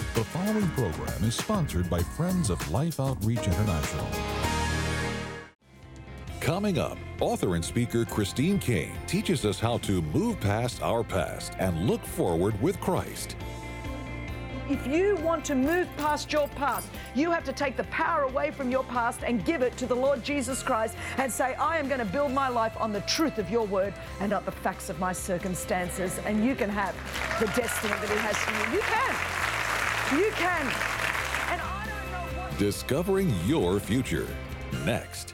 The following program is sponsored by Friends of Life Outreach International. Coming up, author and speaker Christine Caine teaches us how to move past our past and look forward with Christ. If you want to move past your past, you have to take the power away from your past and give it to the Lord Jesus Christ and say, I am going to build my life on the truth of your word and not the facts of my circumstances. And you can have the destiny that he has for you. You can. You can. And I don't know what... Discovering your future. Next.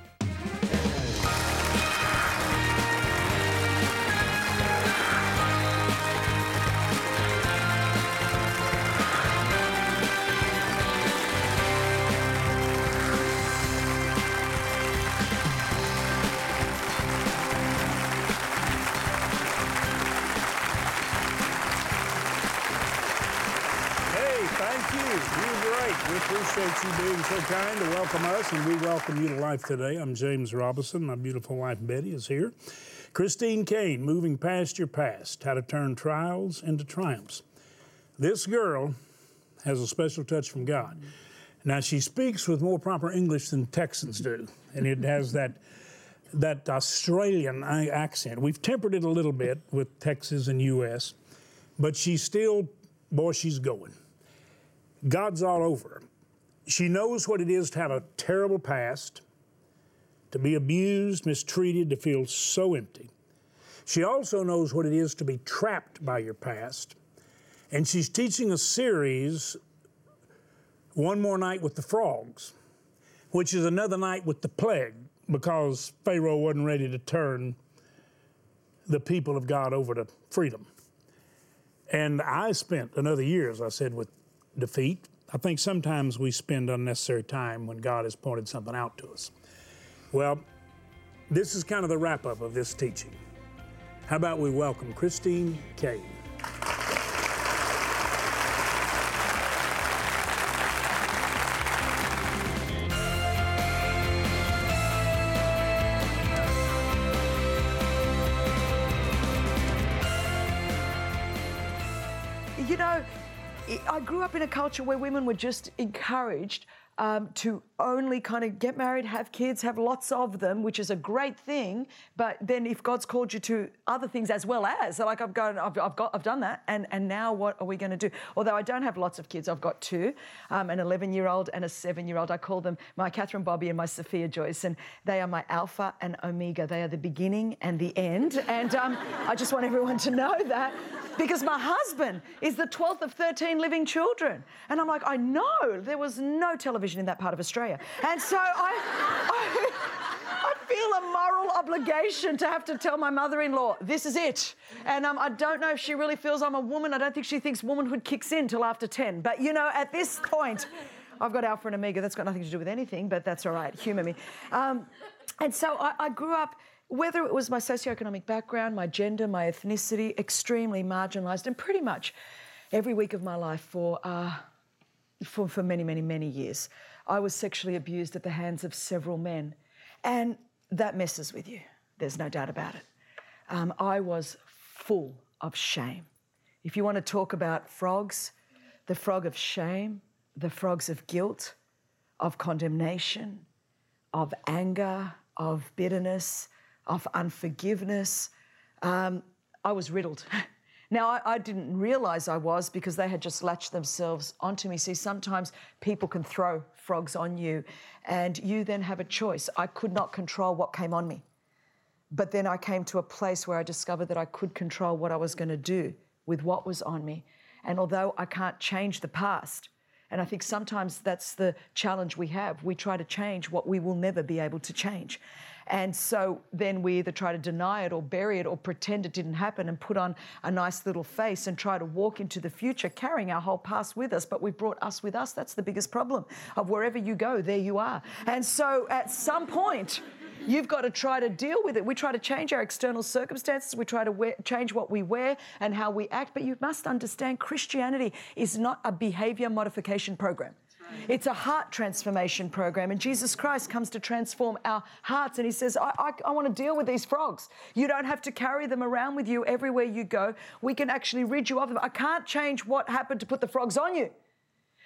We appreciate you being so kind to welcome us, and we welcome you to Life Today. I'm James Robinson. My beautiful wife, Betty, is here. Christine Caine, Moving Past Your Past, How to Turn Trials into Triumphs. This girl has a special touch from God. Now, she speaks with more proper English than Texans do, and it has that Australian accent. We've tempered it a little bit with Texas and U.S., but she's still, boy, she's going. God's all over her. She knows what it is to have a terrible past, to be abused, mistreated, to feel so empty. She also knows what it is to be trapped by your past. And she's teaching a series, One More Night with the Frogs, which is another night with the plague, because Pharaoh wasn't ready to turn the people of God over to freedom. And I spent another year, as I said, with defeat. I think sometimes we spend unnecessary time when God has pointed something out to us. Well, this is kind of the wrap-up of this teaching. How about we welcome Christine Caine. You know, I grew up in a culture where women were just encouraged to only kind of get married, have kids, have lots of them, which is a great thing. But then if God's called you to other things as well as, like I've done that, and now what are we going to do? Although I don't have lots of kids, I've got two, an 11-year-old and a 7-year-old. I call them my Catherine Bobby and my Sophia Joyce, and they are my Alpha and Omega. They are the beginning and the end, and I just want everyone to know that, because my husband is the 12th of 13 living children. And I'm like, I know, there was no television in that part of Australia. And so I feel a moral obligation to have to tell my mother-in-law, this is it. And I don't know if she really feels I'm a woman. I don't think she thinks womanhood kicks in till after 10. But, you know, at this point, I've got Alpha and Omega. That's got nothing to do with anything, but that's all right. Humour me. And so I grew up, whether it was my socioeconomic background, my gender, my ethnicity, extremely marginalised, and pretty much every week of my life for many, many, many years, I was sexually abused at the hands of several men. And that messes with you. There's no doubt about it. I was full of shame. If you want to talk about frogs, the frog of shame, the frogs of guilt, of condemnation, of anger, of bitterness, of unforgiveness, I was riddled. Now, I didn't realise I was, because they had just latched themselves onto me. See, sometimes people can throw frogs on you and you then have a choice. I could not control what came on me. But then I came to a place where I discovered that I could control what I was going to do with what was on me. And although I can't change the past, and I think sometimes that's the challenge we have, we try to change what we will never be able to change. And so then we either try to deny it or bury it or pretend it didn't happen and put on a nice little face and try to walk into the future carrying our whole past with us, but we've brought us with us. That's the biggest problem of wherever you go, there you are. And so at some point, you've got to try to deal with it. We try to change our external circumstances. We try to change what we wear and how we act. But you must understand, Christianity is not a behaviour modification program. It's a heart transformation program, and Jesus Christ comes to transform our hearts, and he says, I want to deal with these frogs. You don't have to carry them around with you everywhere you go. We can actually rid you of them. I can't change what happened to put the frogs on you,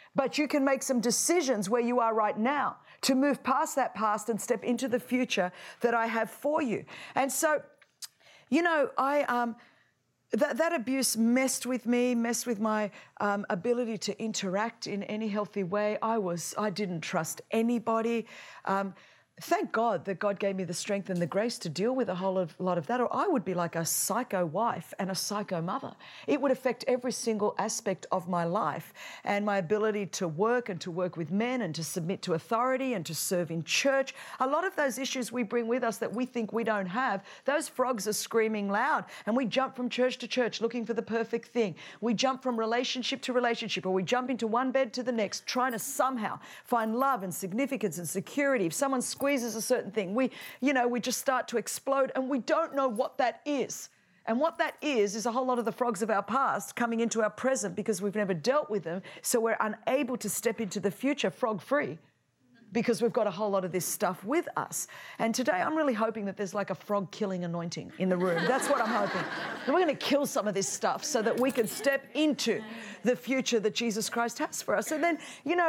But you can make some decisions where you are right now to move past that past and step into the future that I have for you. And so, you know, that abuse messed with me, messed with my ability to interact in any healthy way. I didn't trust anybody. Thank God that God gave me the strength and the grace to deal with a whole lot of that, or I would be like a psycho wife and a psycho mother. It would affect every single aspect of my life and my ability to work and to work with men and to submit to authority and to serve in church. A lot of those issues we bring with us that we think we don't have, those frogs are screaming loud, and we jump from church to church looking for the perfect thing. We jump from relationship to relationship, or we jump into one bed to the next, trying to somehow find love and significance and security. If someone squeezes a certain thing, we just start to explode, and we don't know what that is. And what that is a whole lot of the frogs of our past coming into our present because we've never dealt with them, so we're unable to step into the future frog-free because we've got a whole lot of this stuff with us. And today I'm really hoping that there's like a frog-killing anointing in the room. That's what I'm hoping. And we're going to kill some of this stuff so that we can step into the future that Jesus Christ has for us. And then,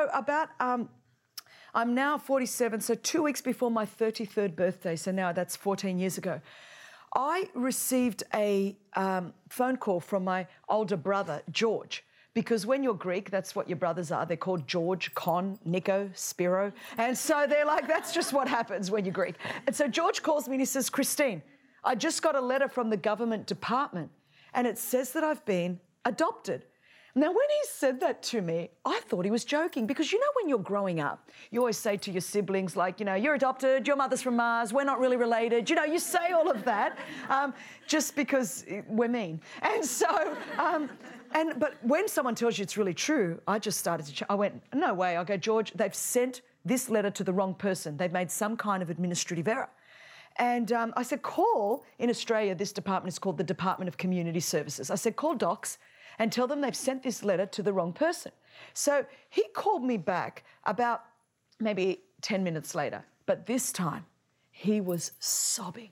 I'm now 47, so 2 weeks before my 33rd birthday, so now that's 14 years ago, I received a phone call from my older brother, George, because when you're Greek, that's what your brothers are. They're called George, Con, Nico, Spiro. And so they're like, that's just what happens when you're Greek. And so George calls me and he says, Christine, I just got a letter from the government department and it says that I've been adopted. Now, when he said that to me, I thought he was joking because, you know, when you're growing up, you always say to your siblings, like, you know, you're adopted, your mother's from Mars, we're not really related. You know, you say all of that just because we're mean. And so, but when someone tells you it's really true, I just started I went, no way. I go, George, they've sent this letter to the wrong person. They've made some kind of administrative error. And I said, call, in Australia, this department is called the Department of Community Services. I said, call Docs and tell them they've sent this letter to the wrong person. So he called me back about maybe 10 minutes later, but this time he was sobbing.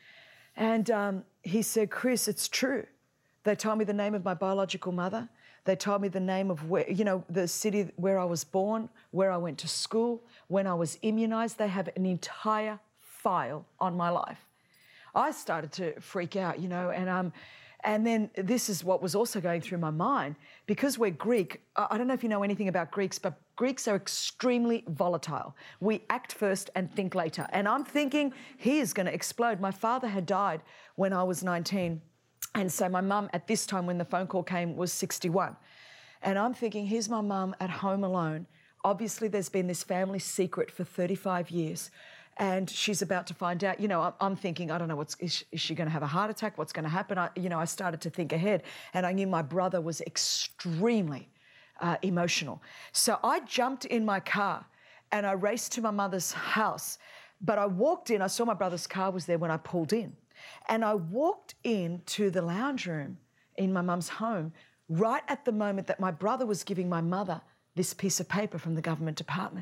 And he said, Chris, it's true. They told me the name of my biological mother. They told me the name of where, you know, the city where I was born, where I went to school, when I was immunized. They have an entire file on my life. I started to freak out, you know, and then this is what was also going through my mind. Because we're Greek, I don't know if you know anything about Greeks, but Greeks are extremely volatile. We act first and think later. And I'm thinking, he is going to explode. My father had died when I was 19. And so my mum, at this time when the phone call came, was 61. And I'm thinking, here's my mum at home alone. Obviously, there's been this family secret for 35 years. And she's about to find out, you know, I'm thinking, I don't know, is she going to have a heart attack? What's going to happen? I started to think ahead, and I knew my brother was extremely emotional. So I jumped in my car and I raced to my mother's house. But I walked in, I saw my brother's car was there when I pulled in. And I walked into the lounge room in my mum's home right at the moment that my brother was giving my mother this piece of paper from the government department.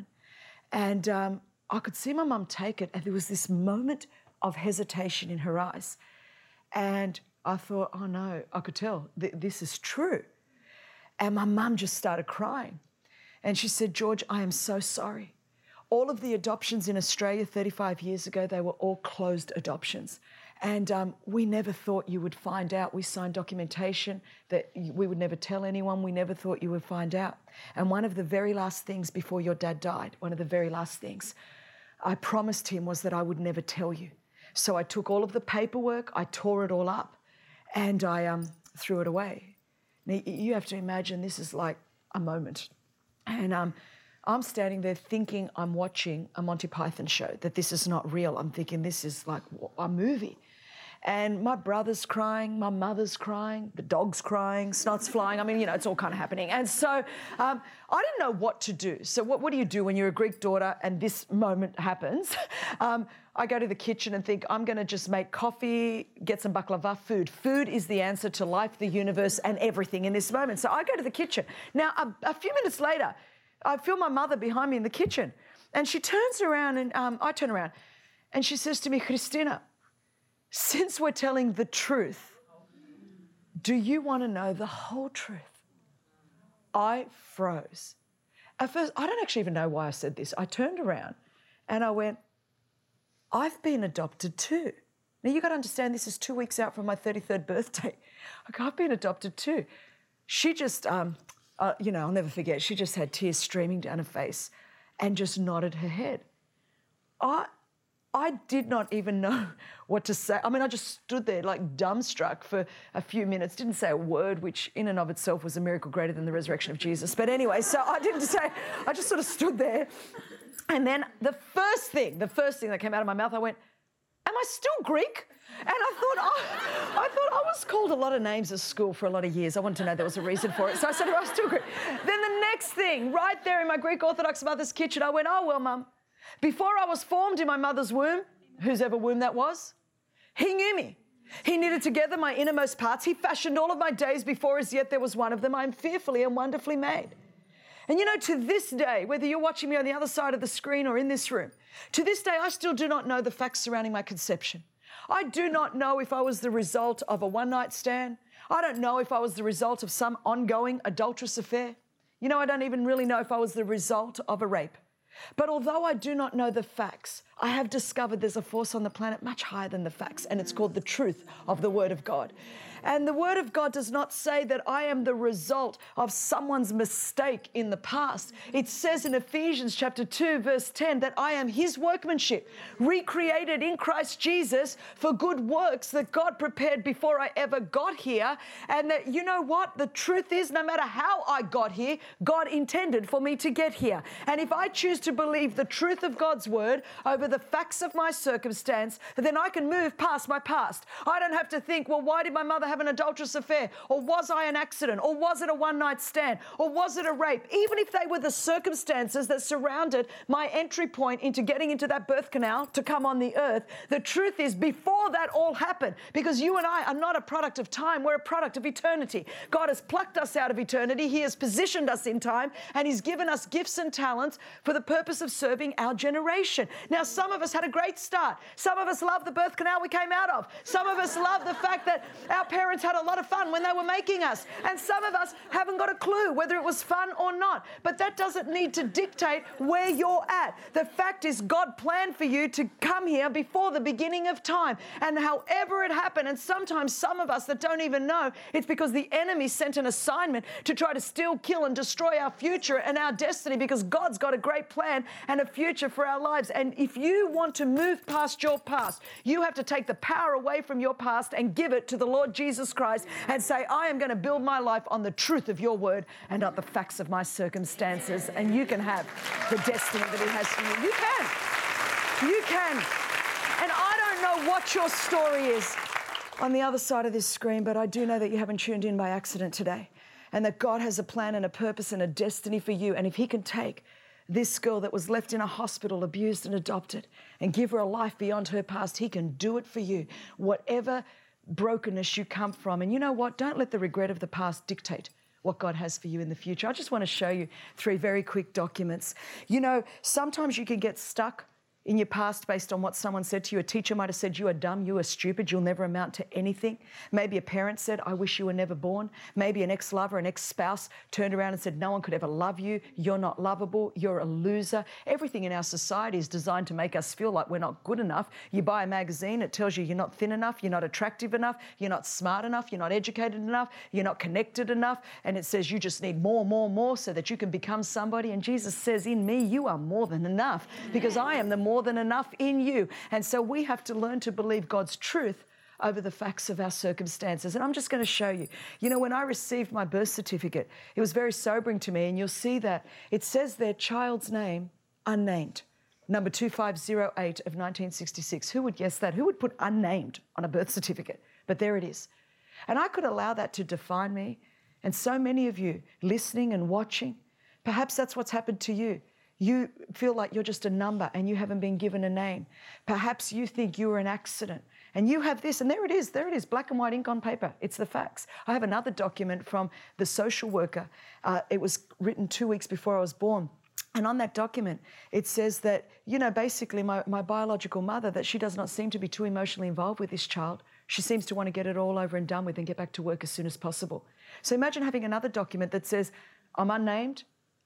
And I could see my mum take it, and there was this moment of hesitation in her eyes. And I thought, oh no, I could tell this is true. And my mum just started crying. And she said, George, I am so sorry. All of the adoptions in Australia 35 years ago, they were all closed adoptions. And we never thought you would find out. We signed documentation that we would never tell anyone. We never thought you would find out. And one of the very last things before your dad died, one of the very last things I promised him was that I would never tell you. So I took all of the paperwork, I tore it all up, and I threw it away. Now, you have to imagine this is like a moment. And I'm standing there thinking I'm watching a Monty Python show, that this is not real. I'm thinking this is like a movie. And my brother's crying, my mother's crying, the dog's crying, snot's flying. I mean, you know, it's all kind of happening. And so I didn't know what to do. So what do you do when you're a Greek daughter and this moment happens? I go to the kitchen and think, I'm going to just make coffee, get some baklava, food. Food is the answer to life, the universe, and everything in this moment. So I go to the kitchen. Now, a few minutes later, I feel my mother behind me in the kitchen. And she turns around and I turn around. And she says to me, Christina, since we're telling the truth, do you want to know the whole truth? I froze. At first, I don't actually even know why I said this. I turned around and I went, I've been adopted too. Now, you've got to understand, this is 2 weeks out from my 33rd birthday. I've been adopted too. She just, I'll never forget, she just had tears streaming down her face and just nodded her head. I did not even know what to say. I mean, I just stood there like dumbstruck for a few minutes, didn't say a word, which in and of itself was a miracle greater than the resurrection of Jesus. But anyway, so I just sort of stood there. And then the first thing that came out of my mouth, I went, am I still Greek? And I thought I was called a lot of names at school for a lot of years. I wanted to know there was a reason for it. So I said, am I still Greek? Then the next thing, right there in my Greek Orthodox mother's kitchen, I went, oh, well, Mum, before I was formed in my mother's womb, whose ever womb that was, he knew me. He knitted together my innermost parts. He fashioned all of my days before as yet there was one of them. I am fearfully and wonderfully made. And to this day, whether you're watching me on the other side of the screen or in this room, to this day, I still do not know the facts surrounding my conception. I do not know if I was the result of a one-night stand. I don't know if I was the result of some ongoing adulterous affair. I don't even really know if I was the result of a rape. But although I do not know the facts, I have discovered there's a force on the planet much higher than the facts, and it's called the truth of the Word of God. And the Word of God does not say that I am the result of someone's mistake in the past. It says in Ephesians chapter 2, verse 10, that I am His workmanship, recreated in Christ Jesus for good works that God prepared before I ever got here. And that, you know what? The truth is, no matter how I got here, God intended for me to get here. And if I choose to believe the truth of God's Word over the facts of my circumstance, then I can move past my past. I don't have to think, well, why did my mother have an adulterous affair? Or was I an accident? Or was it a one-night stand? Or was it a rape? Even if they were the circumstances that surrounded my entry point into getting into that birth canal to come on the earth, the truth is, before that all happened, because you and I are not a product of time, we're a product of eternity. God has plucked us out of eternity. He has positioned us in time, and He's given us gifts and talents for the purpose of serving our generation. Now, some of us had a great start. Some of us love the birth canal we came out of. Some of us love the fact that our parents had a lot of fun when they were making us. And some of us haven't got a clue whether it was fun or not. But that doesn't need to dictate where you're at. The fact is, God planned for you to come here before the beginning of time. And however it happened, and sometimes some of us that don't even know, it's because the enemy sent an assignment to try to steal, kill, and destroy our future and our destiny, because God's got a great plan and a future for our lives. And if you want to move past your past, you have to take the power away from your past and give it to the Lord Jesus Christ and say, I am going to build my life on the truth of your word and not the facts of my circumstances. And you can have the destiny that He has for you. You can. You can. And I don't know what your story is on the other side of this screen, but I do know that you haven't tuned in by accident today, and that God has a plan and a purpose and a destiny for you. And if He can take this girl that was left in a hospital, abused and adopted, and give her a life beyond her past, He can do it for you. Whatever brokenness you come from. And you know what? Don't let the regret of the past dictate what God has for you in the future. I just want to show you 3 very quick documents. Sometimes you can get stuck in your past based on what someone said to you. A teacher might have said, you are dumb, you are stupid, you'll never amount to anything. Maybe a parent said, I wish you were never born. Maybe an ex-lover, an ex-spouse turned around and said, no one could ever love you, you're not lovable, you're a loser. Everything in our society is designed to make us feel like we're not good enough. You buy a magazine, it tells you you're not thin enough, you're not attractive enough, you're not smart enough, you're not educated enough, you're not connected enough, and it says you just need more so that you can become somebody. And Jesus says, in me, you are more than enough, because I am the more than enough in you. And so we have to learn to believe God's truth over the facts of our circumstances. And I'm just going to show you. When I received my birth certificate, it was very sobering to me, and you'll see that it says there, child's name unnamed, number 2508 of 1966. Who would guess that? Who would put unnamed on a birth certificate? But there it is. And I could allow that to define me. And so many of you listening and watching, perhaps that's what's happened to you. You feel like you're just a number and you haven't been given a name. Perhaps you think you were an accident and you have this, and there it is, black and white ink on paper. It's the facts. I have another document from the social worker. It was written 2 weeks before I was born. And on that document, it says that, basically my biological mother, that she does not seem to be too emotionally involved with this child. She seems to want to get it all over and done with and get back to work as soon as possible. So imagine having another document that says, I'm unnamed,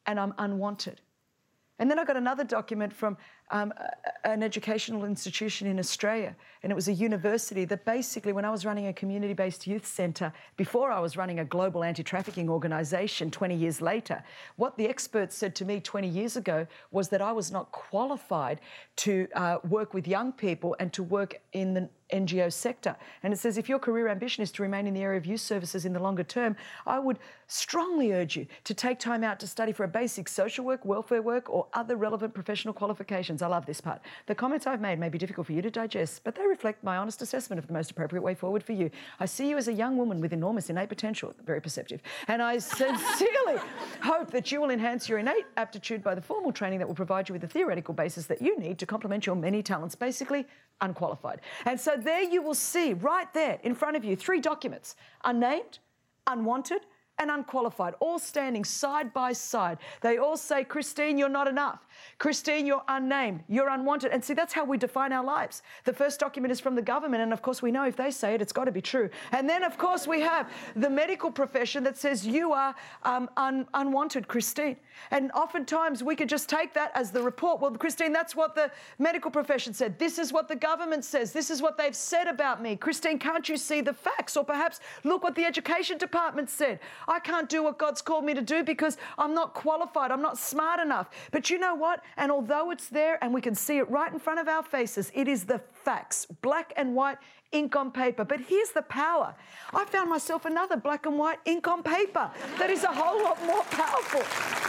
and I'm unwanted. And then I got another document from an educational institution in Australia, and it was a university that basically, when I was running a community-based youth centre, before I was running a global anti-trafficking organisation 20 years later, what the experts said to me 20 years ago was that I was not qualified to work with young people and to work in the NGO sector. And it says, if your career ambition is to remain in the area of youth services in the longer term, I would strongly urge you to take time out to study for a basic social work, welfare work, or other relevant professional qualifications. I love this part. The comments I've made may be difficult for you to digest, but they reflect my honest assessment of the most appropriate way forward for you. I see you as a young woman with enormous innate potential, very perceptive, and I sincerely hope that you will enhance your innate aptitude by the formal training that will provide you with the theoretical basis that you need to complement your many talents, basically unqualified. And so there you will see, right there in front of you, 3 documents: unnamed, unwanted, and unqualified, all standing side by side. They all say, Christine, you're not enough. Christine, you're unnamed, you're unwanted. And see, that's how we define our lives. The first document is from the government, and of course we know if they say it, it's got to be true. And then, of course, we have the medical profession that says you are unwanted, Christine. And oftentimes we could just take that as the report. Well, Christine, that's what the medical profession said. This is what the government says. This is what they've said about me. Christine, can't you see the facts? Or perhaps look what the education department said. I can't do what God's called me to do because I'm not qualified. I'm not smart enough. But you know what? And although it's there and we can see it right in front of our faces, it is the facts, black and white, ink on paper. But here's the power. I found myself another black and white ink on paper that is a whole lot more powerful,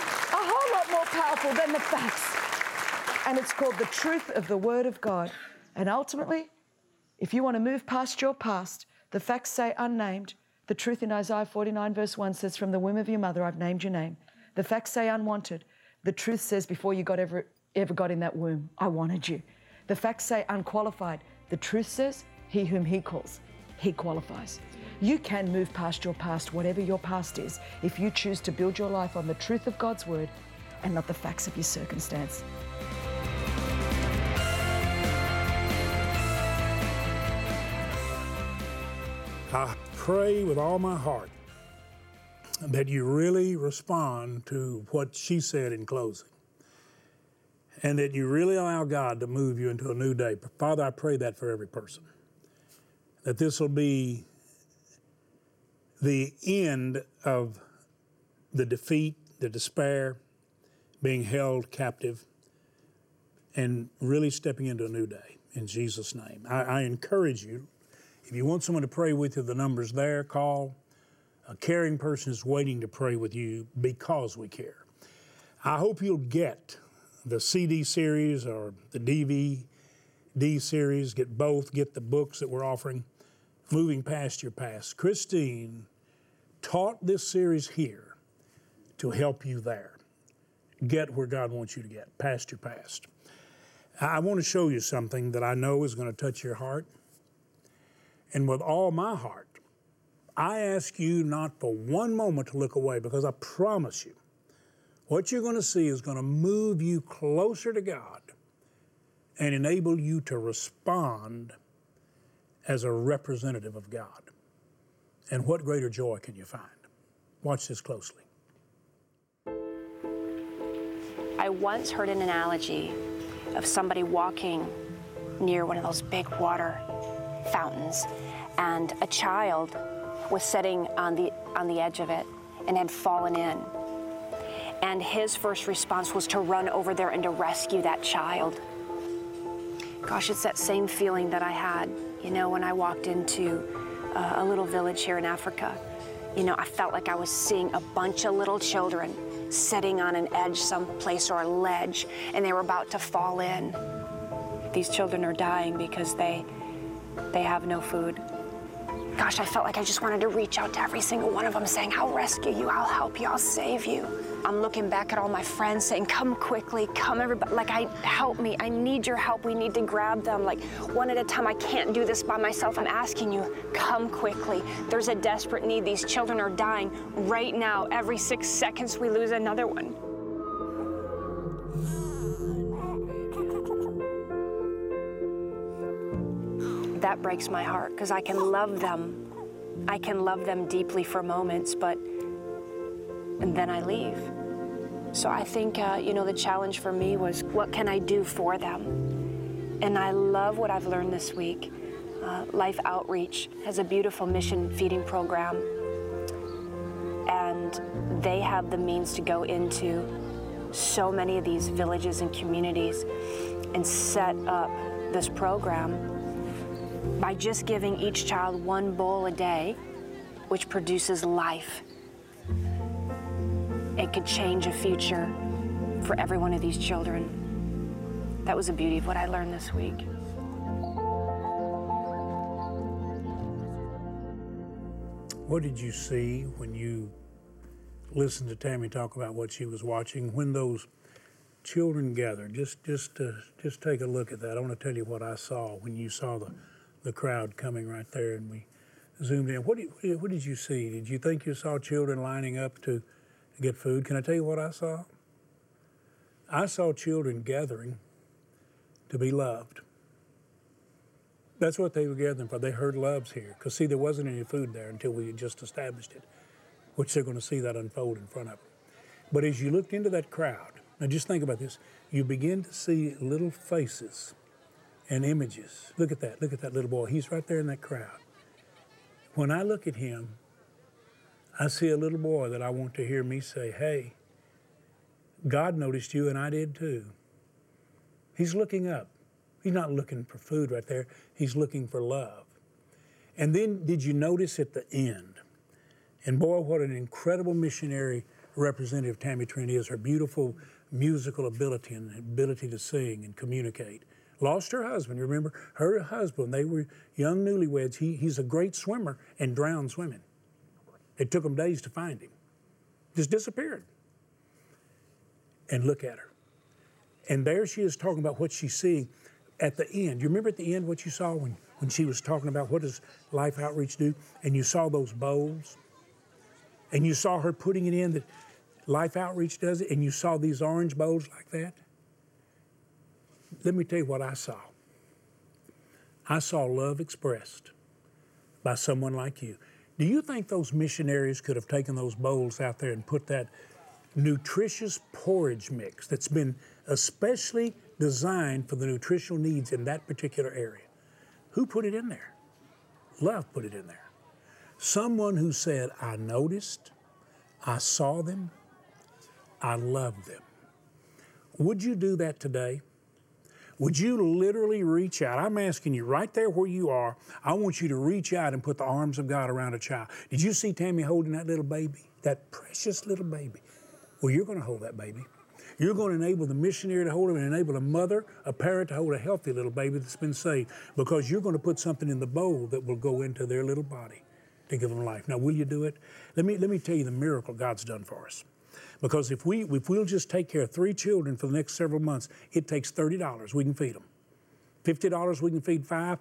than the facts. And it's called the truth of the Word of God. And ultimately, if you want to move past your past, the facts say unnamed. The truth in Isaiah 49 verse 1 says, from the womb of your mother, I've named your name. The facts say unwanted. The truth says, before you ever got in that womb, I wanted you. The facts say unqualified. The truth says, he whom he calls, he qualifies. You can move past your past, whatever your past is, if you choose to build your life on the truth of God's word and not the facts of your circumstance. I pray with all my heart that you really respond to what she said in closing, and that you really allow God to move you into a new day. Father, I pray that for every person, that this will be the end of the defeat, the despair, being held captive, and really stepping into a new day in Jesus' name. I encourage you, if you want someone to pray with you, the number's there. Call. A caring person is waiting to pray with you because we care. I hope you'll get the CD series or the DVD series. Get both. Get the books that we're offering. Moving Past Your Past. Christine taught this series here to help you there. Get where God wants you to get, past your past. I want to show you something that I know is going to touch your heart. And with all my heart, I ask you not for one moment to look away, because I promise you, what you're going to see is going to move you closer to God and enable you to respond as a representative of God. And what greater joy can you find? Watch this closely. I once heard an analogy of somebody walking near one of those big water fountains, and a child was sitting on the edge of it and had fallen in. And his first response was to run over there and to rescue that child. Gosh, it's that same feeling that I had, when I walked into a little village here in Africa. I felt like I was seeing a bunch of little children sitting on an edge someplace or a ledge, and they were about to fall in. These children are dying because they have no food. Gosh, I felt like I just wanted to reach out to every single one of them saying, I'll rescue you, I'll help you, I'll save you. I'm looking back at all my friends saying, come quickly, come everybody, help me, I need your help, we need to grab them, one at a time, I can't do this by myself, I'm asking you, come quickly. There's a desperate need, these children are dying right now, every 6 seconds we lose another one. That breaks my heart, because I can love them. I can love them deeply for moments, and then I leave. So I think, the challenge for me was, what can I do for them? And I love what I've learned this week. Life Outreach has a beautiful mission feeding program, and they have the means to go into so many of these villages and communities and set up this program by just giving each child one bowl a day, which produces life. It could change a future for every one of these children. That was the beauty of what I learned this week. What did you see when you listened to Tammy talk about what she was watching when those children gathered? Just take a look at that. I want to tell you what I saw when you saw the crowd coming right there, and we zoomed in. What did you see? Did you think you saw children lining up to get food? Can I tell you what I saw? I saw children gathering to be loved. That's what they were gathering for. They heard love's here. Because, see, there wasn't any food there until we had just established it, which they're going to see that unfold in front of them. But as you looked into that crowd, now just think about this, you begin to see little faces and images. Look at that little boy. He's right there in that crowd. When I look at him, I see a little boy that I want to hear me say, hey, God noticed you and I did too. He's looking up. He's not looking for food right there. He's looking for love. And then did you notice at the end? And boy, what an incredible missionary representative Tammy Trent is, her beautiful musical ability and ability to sing and communicate. Lost her husband, remember? Her husband, they were young newlyweds. He's a great swimmer and drowned swimming. It took them days to find him. Just disappeared. And look at her. And there she is talking about what she's seeing at the end. You remember at the end what you saw when she was talking about what does Life Outreach do? And you saw those bowls. And you saw her putting it in that Life Outreach does it. And you saw these orange bowls like that. Let me tell you what I saw. I saw love expressed by someone like you. Do you think those missionaries could have taken those bowls out there and put that nutritious porridge mix that's been especially designed for the nutritional needs in that particular area? Who put it in there? Love put it in there. Someone who said, I noticed, I saw them, I loved them. Would you do that today? Would you literally reach out? I'm asking you right there where you are, I want you to reach out and put the arms of God around a child. Did you see Tammy holding that little baby? That precious little baby. Well, you're going to hold that baby. You're going to enable the missionary to hold him and enable a mother, a parent to hold a healthy little baby that's been saved, because you're going to put something in the bowl that will go into their little body to give them life. Now, will you do it? Let me tell you the miracle God's done for us. Because if we'll just take care of 3 children for the next several months, it takes $30. We can feed them. $50 we can feed 5.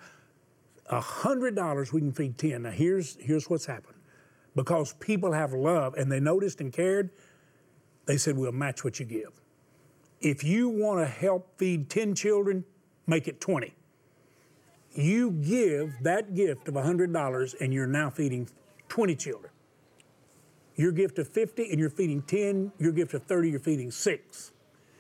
$100 we can feed 10. Now here's what's happened. Because people have love and they noticed and cared, they said, we'll match what you give. If you want to help feed 10 children, make it 20. You give that gift of $100 and you're now feeding 20 children. Your gift of 50 and you're feeding 10. Your gift of 30, you're feeding 6.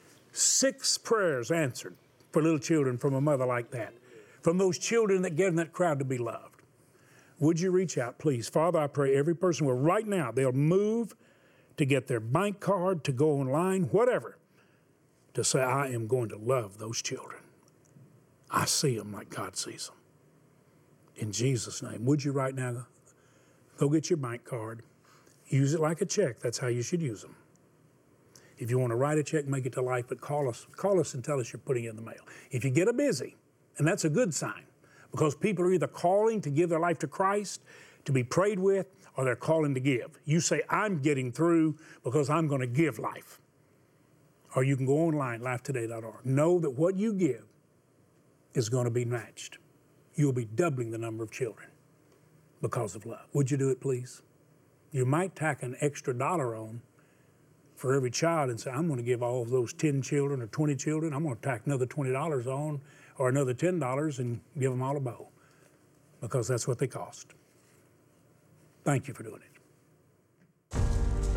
6 prayers answered for little children from a mother like that. From those children that get in that crowd to be loved. Would you reach out, please? Father, I pray every person will right now, they'll move to get their bank card, to go online, whatever, to say, I am going to love those children. I see them like God sees them. In Jesus' name, would you right now go get your bank card, use it like a check. That's how you should use them. If you want to write a check, make it to Life, but call us and tell us you're putting it in the mail. If you get a busy, and that's a good sign, because people are either calling to give their life to Christ, to be prayed with, or they're calling to give. You say, I'm getting through because I'm going to give life. Or you can go online, lifetoday.org. Know that what you give is going to be matched. You'll be doubling the number of children because of love. Would you do it, please? You might tack an extra $1 on for every child and say, I'm going to give all of those 10 children or 20 children, I'm going to tack another $20 on or another $10 and give them all a bowl, because that's what they cost. Thank you for doing it.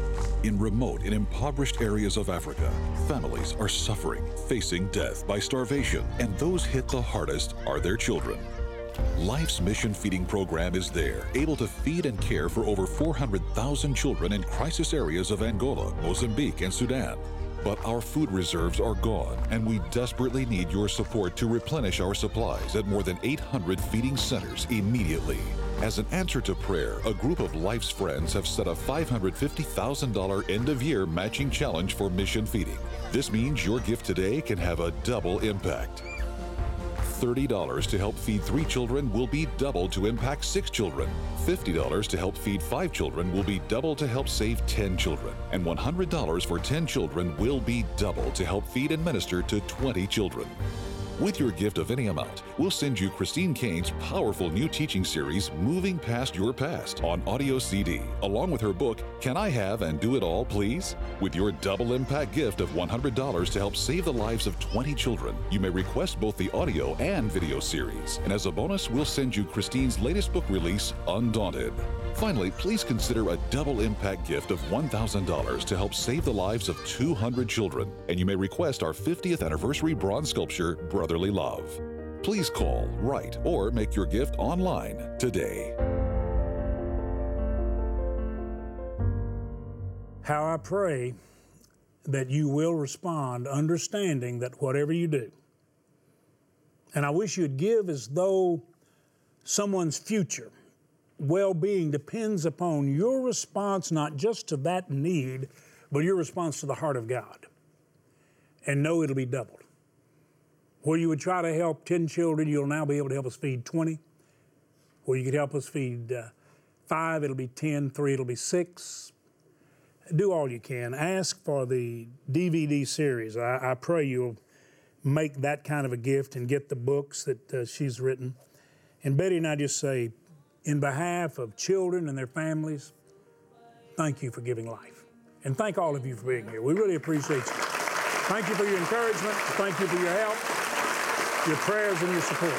In remote and impoverished areas of Africa, families are suffering, facing death by starvation, and those hit the hardest are their children. Life's Mission Feeding Program is there, able to feed and care for over 400,000 children in crisis areas of Angola, Mozambique, and Sudan. But our food reserves are gone, and we desperately need your support to replenish our supplies at more than 800 feeding centers immediately. As an answer to prayer, a group of Life's Friends have set a $550,000 end-of-year matching challenge for mission feeding. This means your gift today can have a double impact. $30 to help feed 3 children will be doubled to impact 6 children. $50 to help feed 5 children will be doubled to help save 10 children. And $100 for 10 children will be doubled to help feed and minister to 20 children. With your gift of any amount, we'll send you Christine Caine's powerful new teaching series, Moving Past Your Past, on audio CD, along with her book, Can I Have and Do It All, Please? With your double impact gift of $100 to help save the lives of 20 children, you may request both the audio and video series. And as a bonus, we'll send you Christine's latest book release, Undaunted. Finally, please consider a double impact gift of $1,000 to help save the lives of 200 children, and you may request our 50th anniversary bronze sculpture, Brotherly Love. Please call, write, or make your gift online today. How I pray that you will respond, understanding that whatever you do, and I wish you'd give as though someone's future well-being depends upon your response, not just to that need, but your response to the heart of God. And know it'll be doubled. Where you would try to help 10 children, you'll now be able to help us feed 20. Where you could help us feed 5, it'll be 10, 3, it'll be 6. Do all you can. Ask for the DVD series. I pray you'll make that kind of a gift and get the books that she's written. And Betty and I just say, in behalf of children and their families, thank you for giving life. And thank all of you for being here. We really appreciate you. Thank you for your encouragement. Thank you for your help, your prayers, and your support.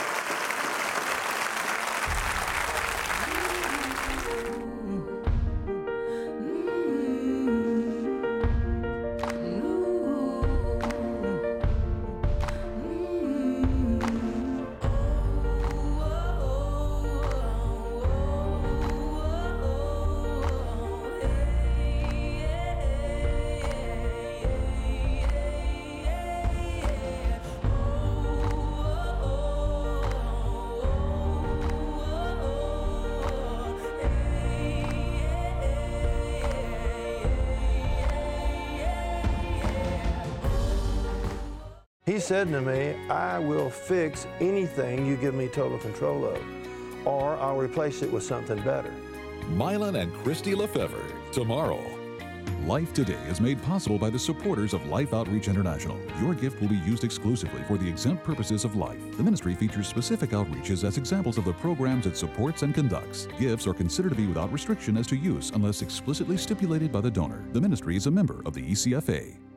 He said to me, I will fix anything you give me total control of, or I'll replace it with something better. Mylon and Christy Lefevre, tomorrow. Life Today is made possible by the supporters of Life Outreach International. Your gift will be used exclusively for the exempt purposes of life. The ministry features specific outreaches as examples of the programs it supports and conducts. Gifts are considered to be without restriction as to use unless explicitly stipulated by the donor. The ministry is a member of the ECFA.